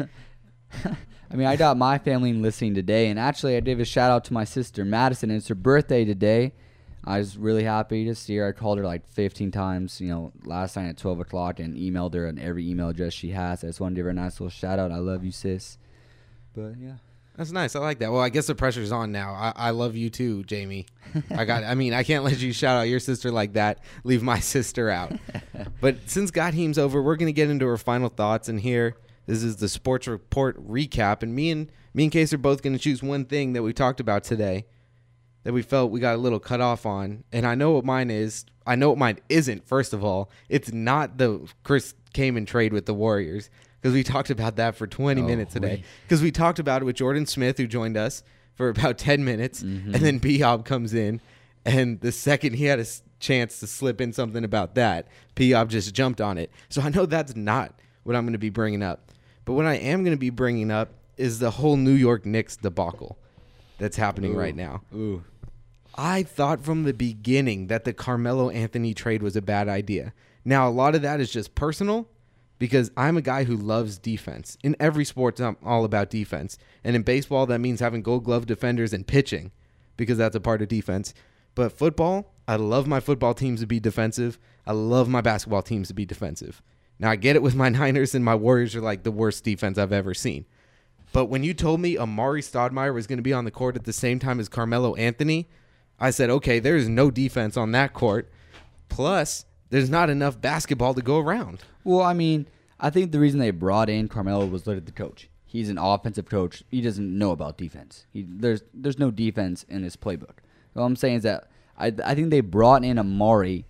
I mean, I got my family listening today, and actually I gave a shout-out to my sister, Madison. It's her birthday today. I was really happy to see her. I called her like 15 times, last night at 12 o'clock, and emailed her on every email address she has. I just wanted to give her a nice little shout-out. I love you, sis. But, yeah. That's nice. I like that. Well, I guess the pressure's on now. I love you too, Jamie. I can't let you shout out your sister like that. Leave my sister out. But since Godheem's over, we're going to get into our final thoughts. And here, this is the Sports Report recap. And me and Case are both going to choose one thing that we talked about today that we felt we got a little cut off on. And I know what mine is. I know what mine isn't, first of all. It's not the Chris Kaman trade with the Warriors. Because we talked about that for 20 minutes today. Because we talked about it with Jordan Smith, who joined us for about 10 minutes. Mm-hmm. And then P-Ob comes in. And the second he had a chance to slip in something about that, P-Ob just jumped on it. So I know that's not what I'm going to be bringing up. But what I am going to be bringing up is the whole New York Knicks debacle that's happening right now. Ooh. I thought from the beginning that the Carmelo Anthony trade was a bad idea. Now, a lot of that is just personal. Because I'm a guy who loves defense. In every sport, I'm all about defense. And in baseball, that means having gold glove defenders and pitching, because that's a part of defense. But football, I love my football teams to be defensive. I love my basketball teams to be defensive. Now, I get it with my Niners, and my Warriors are like the worst defense I've ever seen. But when you told me Amari Stoudemire was going to be on the court at the same time as Carmelo Anthony, I said, okay, there is no defense on that court. Plus, there's not enough basketball to go around. Well, I mean, I think the reason they brought in Carmelo was literally the coach. He's an offensive coach. He doesn't know about defense. There's no defense in his playbook. What I'm saying is that I think they brought in Amari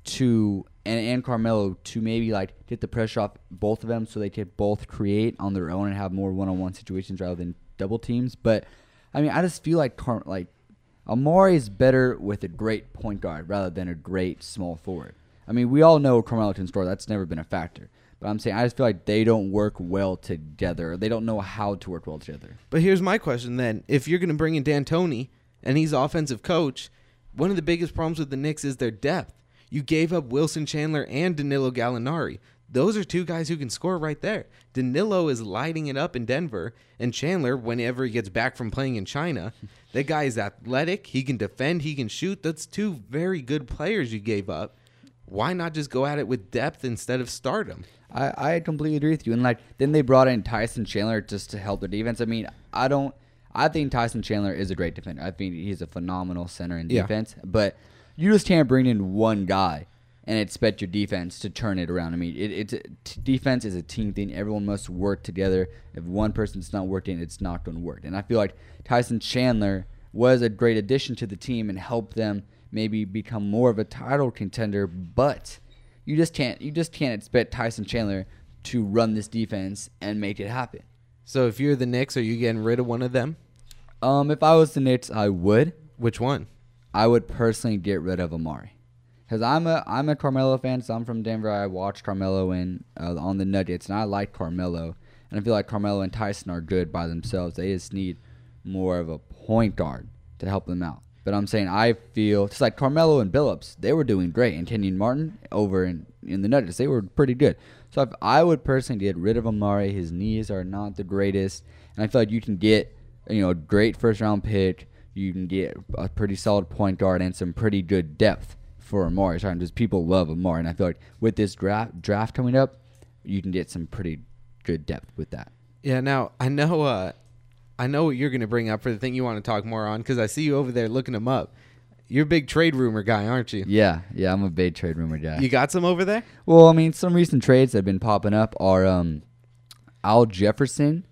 and Carmelo to maybe like get the pressure off both of them so they could both create on their own and have more one-on-one situations rather than double teams. But I mean, I just feel like Amari is better with a great point guard rather than a great small forward. I mean, we all know Carmelo can score. That's never been a factor. But I'm saying I just feel like they don't work well together. They don't know how to work well together. But here's my question then. If you're going to bring in D'Antoni and he's offensive coach, one of the biggest problems with the Knicks is their depth. You gave up Wilson Chandler and Danilo Gallinari. Those are two guys who can score right there. Danilo is lighting it up in Denver, and Chandler, whenever he gets back from playing in China, that guy is athletic. He can defend. He can shoot. That's two very good players you gave up. Why not just go at it with depth instead of stardom? I completely agree with you. And then they brought in Tyson Chandler just to help the defense. I mean, I think Tyson Chandler is a great defender. I think he's a phenomenal center in defense. But you just can't bring in one guy and expect your defense to turn it around. I mean, defense is a team thing. Everyone must work together. If one person's not working, it's not going to work. And I feel like Tyson Chandler was a great addition to the team and helped them maybe become more of a title contender. But you just can't expect Tyson Chandler to run this defense and make it happen. So if you're the Knicks, are you getting rid of one of them? If I was the Knicks, I would. Which one? I would personally get rid of Amari. Because I'm a Carmelo fan, so I'm from Denver. I watched Carmelo on the Nuggets, and I like Carmelo. And I feel like Carmelo and Tyson are good by themselves. They just need more of a point guard to help them out. But I'm saying I feel just like Carmelo and Billups, they were doing great. And Kenyon Martin over in the Nuggets, they were pretty good. So if I would personally get rid of Amari, his knees are not the greatest. And I feel like you can get a great first-round pick. You can get a pretty solid point guard and some pretty good depth for Amari. Just people love Amari. And I feel like with this draft coming up, you can get some pretty good depth with that. Yeah, now, I know what you're going to bring up for the thing you want to talk more on because I see you over there looking them up. You're a big trade rumor guy, aren't you? Yeah, I'm a big trade rumor guy. You got some over there? Well, I mean, some recent trades that have been popping up are Al Jefferson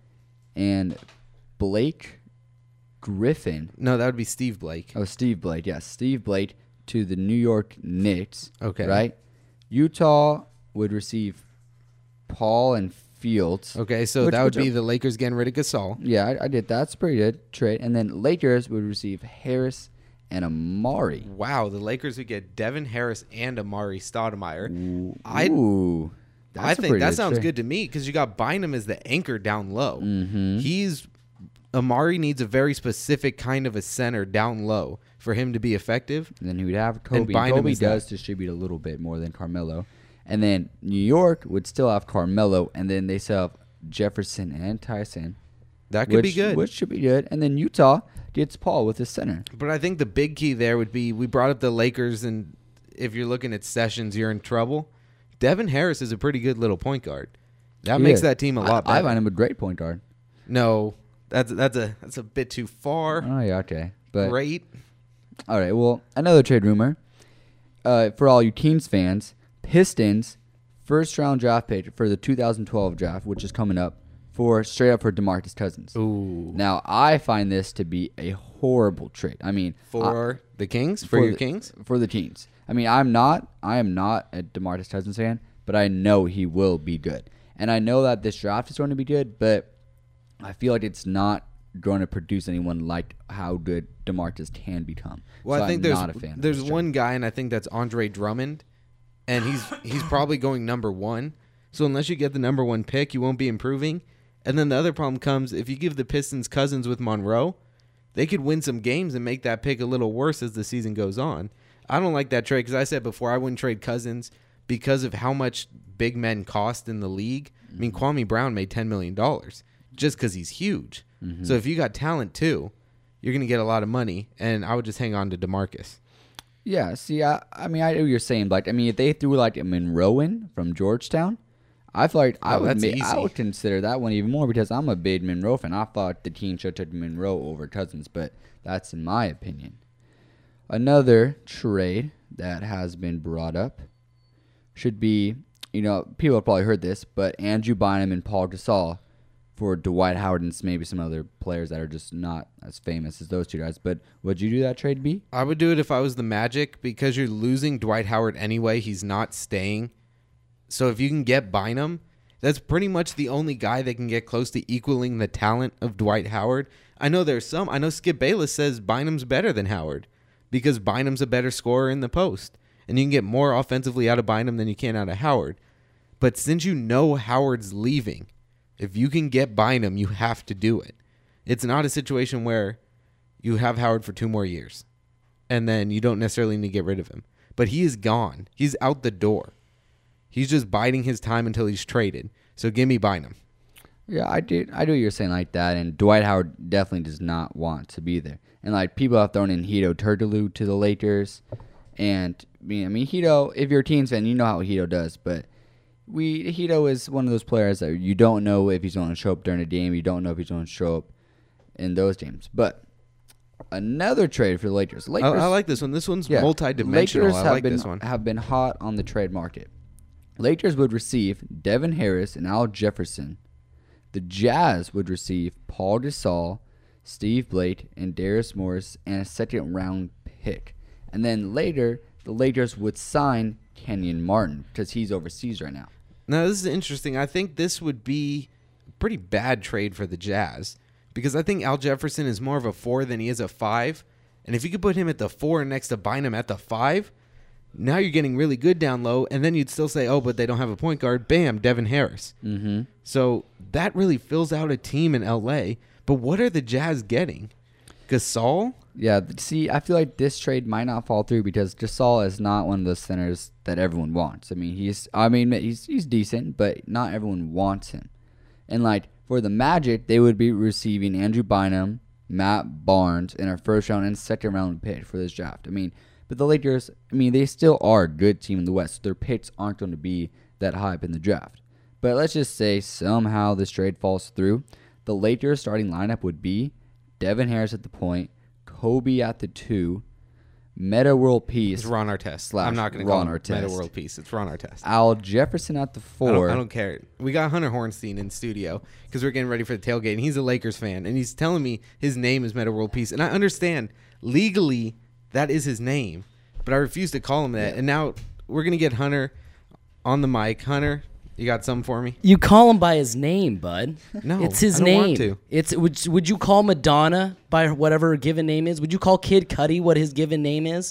and Blake Griffin. No, that would be Steve Blake. Oh, Steve Blake. Yes, Steve Blake to the New York Knicks. Okay. Right? Utah would receive Paul and Fields. Okay, so that would be the Lakers getting rid of Gasol. Yeah, I did that. That's a pretty good trade. And then Lakers would receive Harris and Amari. Wow, the Lakers would get Devin Harris and Amari Stoudemire. Ooh. I think that sounds good to me because you got Bynum as the anchor down low. Mm-hmm. Amari needs a very specific kind of a center down low for him to be effective. And then he would have Kobe. Bynum Kobe is does distribute a little bit more than Carmelo. And then New York would still have Carmelo, and then they still have Jefferson and Tyson. That could be good. Which should be good. And then Utah gets Paul with his center. But I think the big key there would be we brought up the Lakers, and if you're looking at Sessions, you're in trouble. Devin Harris is a pretty good little point guard. That makes that team a lot better. I find him a great point guard. No, that's a bit too far. Oh, yeah, okay. But great. All right, well, another trade rumor. For all you Kings fans, Pistons first-round draft pick for the 2012 draft, which is coming up, straight up for DeMarcus Cousins. Ooh. Now, I find this to be a horrible trade. I mean, for the Kings? For your Kings? For the Kings. I mean, I am not a DeMarcus Cousins fan, but I know he will be good. And I know that this draft is going to be good, but I feel like it's not going to produce anyone like how good DeMarcus can become. Well, so I think I'm not a fan there's of this one guy, and I think that's Andre Drummond, and he's probably going number one. So unless you get the number one pick, you won't be improving. And then the other problem comes if you give the Pistons Cousins with Monroe, they could win some games and make that pick a little worse as the season goes on. I don't like that trade because I said before I wouldn't trade Cousins because of how much big men cost in the league. I mean, Kwame Brown made $10 million just because he's huge. Mm-hmm. So if you got talent too, you're going to get a lot of money, and I would just hang on to DeMarcus. Yeah, see, I mean, I know what you're saying. Like, I mean, if they threw like a Monroe in from Georgetown, I feel like I would consider that one even more because I'm a big Monroe fan. I thought the team should have took Monroe over Cousins, but that's in my opinion. Another trade that has been brought up should be, people have probably heard this, but Andrew Bynum and Paul Gasol for Dwight Howard and maybe some other players that are just not as famous as those two guys. But would you do that trade, B? I would do it if I was the Magic because you're losing Dwight Howard anyway. He's not staying. So if you can get Bynum, that's pretty much the only guy that can get close to equaling the talent of Dwight Howard. I know Skip Bayless says Bynum's better than Howard because Bynum's a better scorer in the post. And you can get more offensively out of Bynum than you can out of Howard. But since you know Howard's leaving, if you can get Bynum, you have to do it. It's not a situation where you have Howard for 2 more years and then you don't necessarily need to get rid of him. But he is gone. He's out the door. He's just biding his time until he's traded. So give me Bynum. Yeah, I do what you're saying like that, and Dwight Howard definitely does not want to be there. And like people have thrown in Hedo Turkoglu to the Lakers, and I mean Hedo, if you're a Teams fan, you know how Hedo does, but Hedo is one of those players that you don't know if he's going to show up during a game, you don't know if he's going to show up in those games. But another trade for the Lakers. I like this one. This one's multi-dimensional. I like this one. Have been hot on the trade market. Lakers would receive Devin Harris and Al Jefferson. The Jazz would receive Paul Gasol, Steve Blake, and Darius Morris, and a second-round pick. And then later, the Lakers would sign Kenyon Martin because he's overseas right now. Now, this is interesting. I think this would be a pretty bad trade for the Jazz because I think Al Jefferson is more of a 4 than he is a 5. And if you could put him at the 4 next to Bynum at the 5, now you're getting really good down low, and then you'd still say, oh, but they don't have a point guard. Bam, Devin Harris. Mm-hmm. So that really fills out a team in L.A., but what are the Jazz getting? Gasol? Yeah, see, I feel like this trade might not fall through because Gasol is not one of those centers that everyone wants. I mean, he's decent, but not everyone wants him. And like for the Magic, they would be receiving Andrew Bynum, Matt Barnes, and a first-round and second-round pick for this draft. I mean, but the Lakers, they still are a good team in the West. Their picks aren't going to be that high up in the draft. But let's just say somehow this trade falls through. The Lakers starting lineup would be Devin Harris at the point, Kobe at the 2, Meta World Peace. It's Ron Artest. I'm not going to call him Meta World Peace. It's Ron Artest. Al Jefferson at the 4. I don't care. We got Hunter Hornstein in studio because we're getting ready for the tailgate, and he's a Lakers fan, and he's telling me his name is Meta World Peace. And I understand legally that is his name, but I refuse to call him that. Yeah. And now we're going to get Hunter on the mic. Hunter, you got something for me? You call him by his name, bud. No, it's his I don't name. Want to. Would you call Madonna by whatever her given name is? Would you call Kid Cudi what his given name is?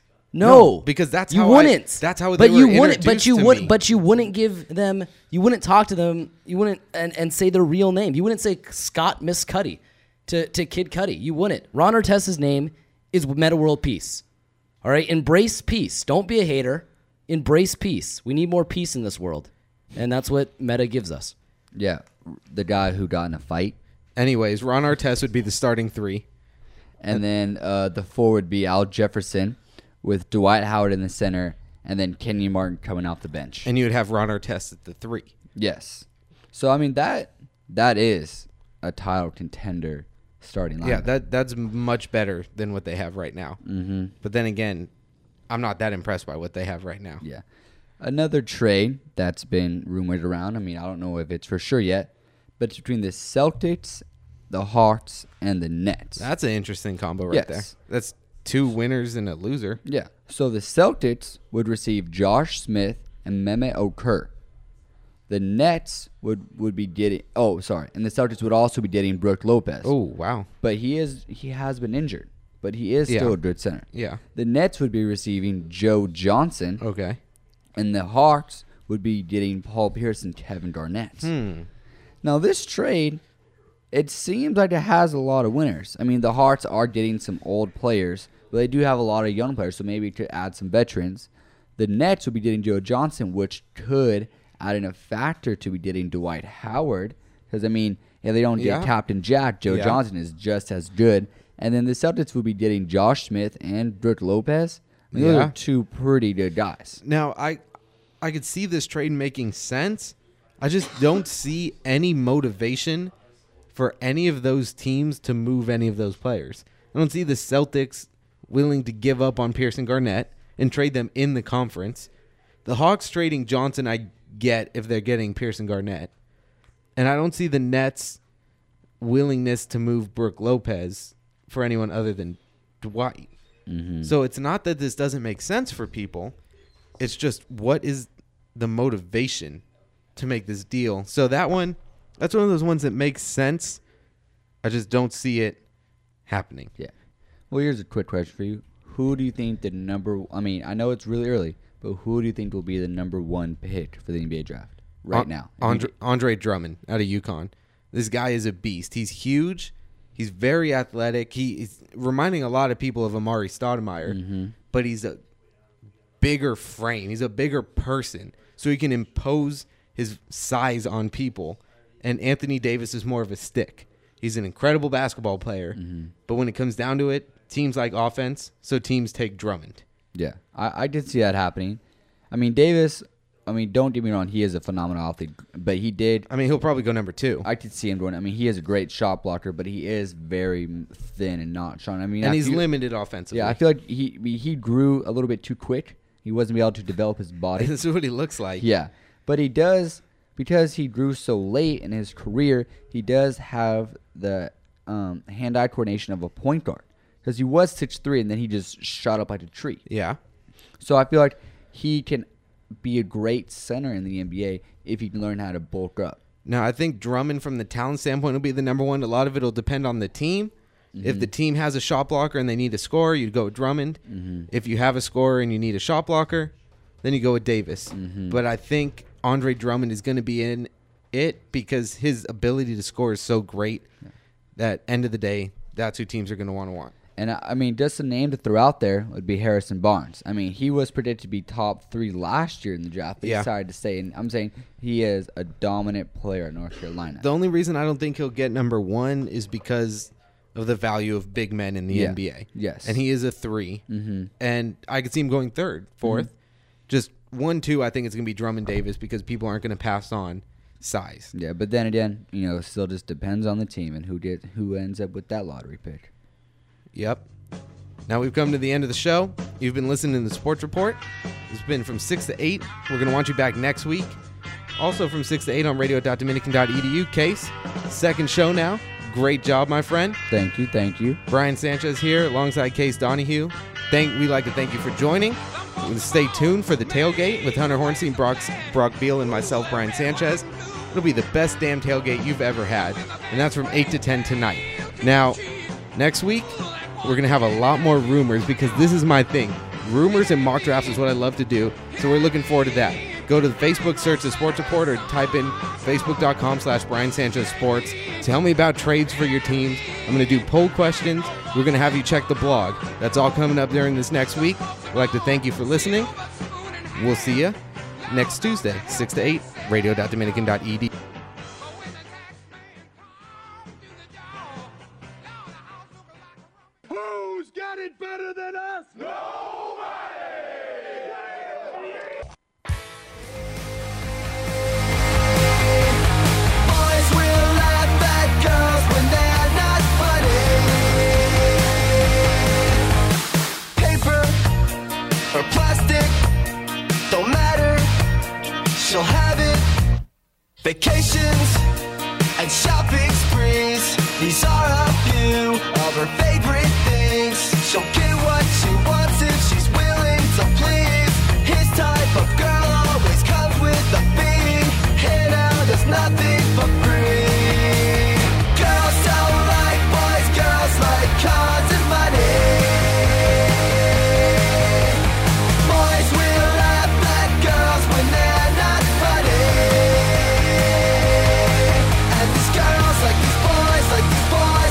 No, because that's you how wouldn't. That's how they were introduced to me. But you wouldn't give them. You wouldn't talk to them. You wouldn't and say their real name. You wouldn't say Scott Miss Cudi to Kid Cudi. You wouldn't. Ron Artest's name is Meta World Peace. All right, embrace peace. Don't be a hater. Embrace peace. We need more peace in this world, and that's what Meta gives us. Yeah, the guy who got in a fight. Anyways, Ron Artest would be the starting 3. And then the 4 would be Al Jefferson with Dwight Howard in the center, and then Kenyon Martin coming off the bench. And you would have Ron Artest at the 3. Yes. So, that is a title contender starting lineup. Yeah, that's much better than what they have right now. Mm-hmm. But then again, I'm not that impressed by what they have right now. Yeah. Another trade that's been rumored around, I don't know if it's for sure yet, but it's between the Celtics, the Hawks, and the Nets. That's an interesting combo right there. That's 2 winners and a loser. Yeah. So the Celtics would receive Josh Smith and Mehmet Okur. The Nets would be getting and the Celtics would also be getting Brook Lopez. Oh, wow. But he has been injured, but he is still a good center. Yeah. The Nets would be receiving Joe Johnson. Okay. And the Hawks would be getting Paul Pierce and Kevin Garnett. Now this trade, it seems like it has a lot of winners. The Hawks are getting some old players, but they do have a lot of young players, so maybe to add some veterans. The Nets would be getting Joe Johnson, which could add in a factor to be getting Dwight Howard. Because, if they don't get Captain Jack, Joe Johnson is just as good. And then the Celtics would be getting Josh Smith and Brook Lopez. Those are 2 pretty good guys. Now, I could see this trade making sense. I just don't see any motivation for any of those teams to move any of those players. I don't see the Celtics willing to give up on Pierce and Garnett. and trade them in the conference. The Hawks trading Johnson, I get if they're getting Pearson Garnett. And I don't see the Nets' willingness to move Brooke Lopez for anyone other than Dwight. Mm-hmm. So it's not that this doesn't make sense for people. It's just what is the motivation to make this deal? So that's one of those ones that makes sense. I just don't see it happening. Yeah. Well, here's a quick question for you. Who do you think I know it's really early, but who do you think will be the number 1 pick for the NBA draft right now? Andre Drummond out of UConn. This guy is a beast. He's huge. He's very athletic. He's reminding a lot of people of Amari Stoudemire, but he's a bigger frame. He's a bigger person, so he can impose his size on people. And Anthony Davis is more of a stick. He's an incredible basketball player, but when it comes down to it, teams like offense, so teams take Drummond. Yeah, I did see that happening. I mean, Davis, don't get me wrong, he is a phenomenal athlete, but he did. He'll probably go number 2. I could see him going. He is a great shot blocker, but he is very thin and not strong. And he's limited offensively. Yeah, I feel like he grew a little bit too quick. He wasn't able to develop his body. This is what he looks like. Yeah, but he does, because he grew so late in his career, he does have the hand-eye coordination of a point guard. Because he was 6'3", and then he just shot up like a tree. Yeah. So I feel like he can be a great center in the NBA if he can learn how to bulk up. Now, I think Drummond, from the talent standpoint, will be the number 1. A lot of it will depend on the team. If the team has a shot blocker and they need a scorer, you'd go with Drummond. If you have a scorer and you need a shot blocker, then you go with Davis. But I think Andre Drummond is going to be in it because his ability to score is so great that end of the day, that's who teams are going to want. And just a name to throw out there would be Harrison Barnes. He was predicted to be top 3 last year in the draft, but he decided to stay. And I'm saying he is a dominant player at North Carolina. The only reason I don't think he'll get number 1 is because of the value of big men in the NBA. Yes. And he is a 3. And I could see him going 3rd, 4th. Just 1, 2, I think it's going to be Drummond Davis because people aren't going to pass on size. Yeah, but then again, it still just depends on the team and who ends up with that lottery pick. Yep. Now we've come to the end of the show. You've been listening to the Sports Report. It's been from 6 to 8. We're going to want you back next week. Also from 6 to 8 on radio.dominican.edu. Case, second show now. Great job, my friend. Thank you. Brian Sanchez here alongside Case Donahue. We'd like to thank you for joining. Stay tuned for the tailgate with Hunter Hornstein, Brock Beal, and myself, Brian Sanchez. It'll be the best damn tailgate you've ever had. And that's from 8 to 10 tonight. Now, next week, we're going to have a lot more rumors because this is my thing. Rumors and mock drafts is what I love to do. So we're looking forward to that. Go to the Facebook, search the Sports Report, or type in facebook.com/Brian Sanchez Sports. Tell me about trades for your teams. I'm going to do poll questions. We're going to have you check the blog. That's all coming up during this next week. We'd like to thank you for listening. We'll see you next Tuesday, 6 to 8, radio.dominican.edu. Who's got it better than us? Boys will laugh at girls when they're not funny. Paper or plastic, don't matter, she'll have it. Vacations and shopping sprees, these are a few of her favorite things. She'll get what she wants if she's willing to please. His type of girl always comes with a fee. Here now there's nothing for free. Girls don't like boys, girls like cars and money. Boys will laugh at girls when they're not funny. And these girls like these boys, like these boys.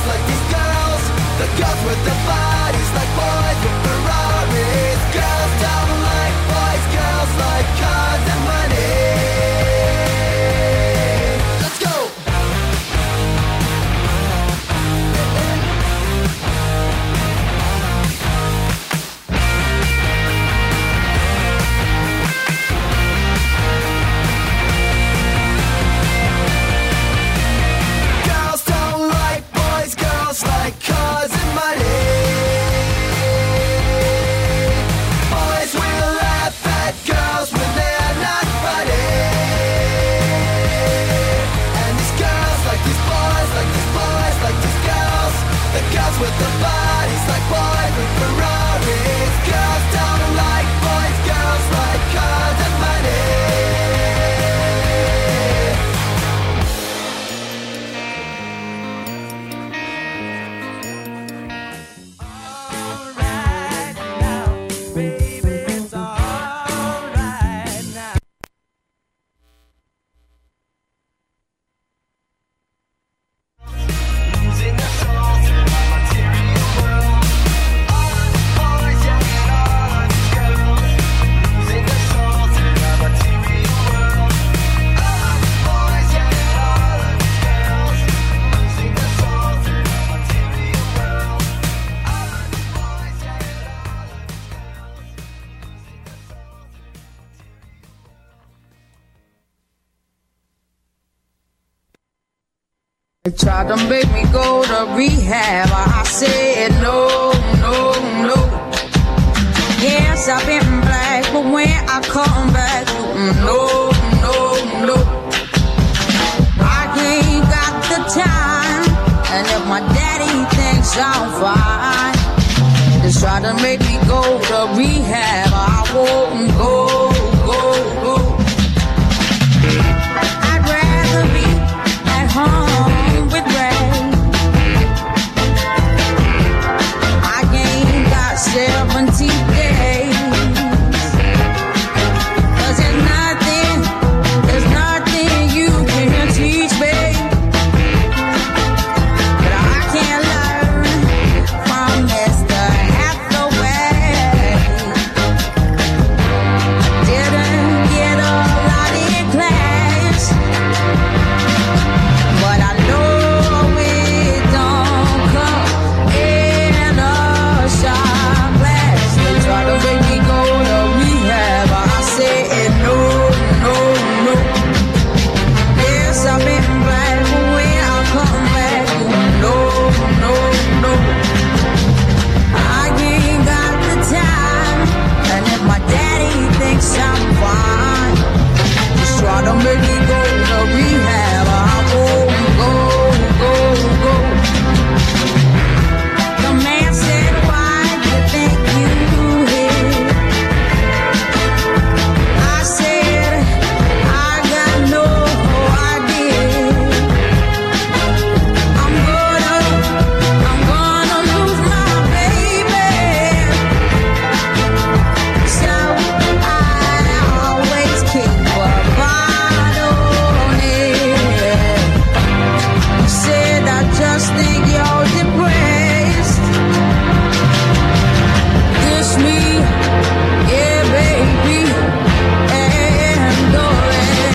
They tried to make me go to rehab. I said no, no, no. Yes, I've been black, but when I come back, no, no, no. I ain't got the time, and if my daddy thinks I'm fine, they try to make me go to rehab. I won't go.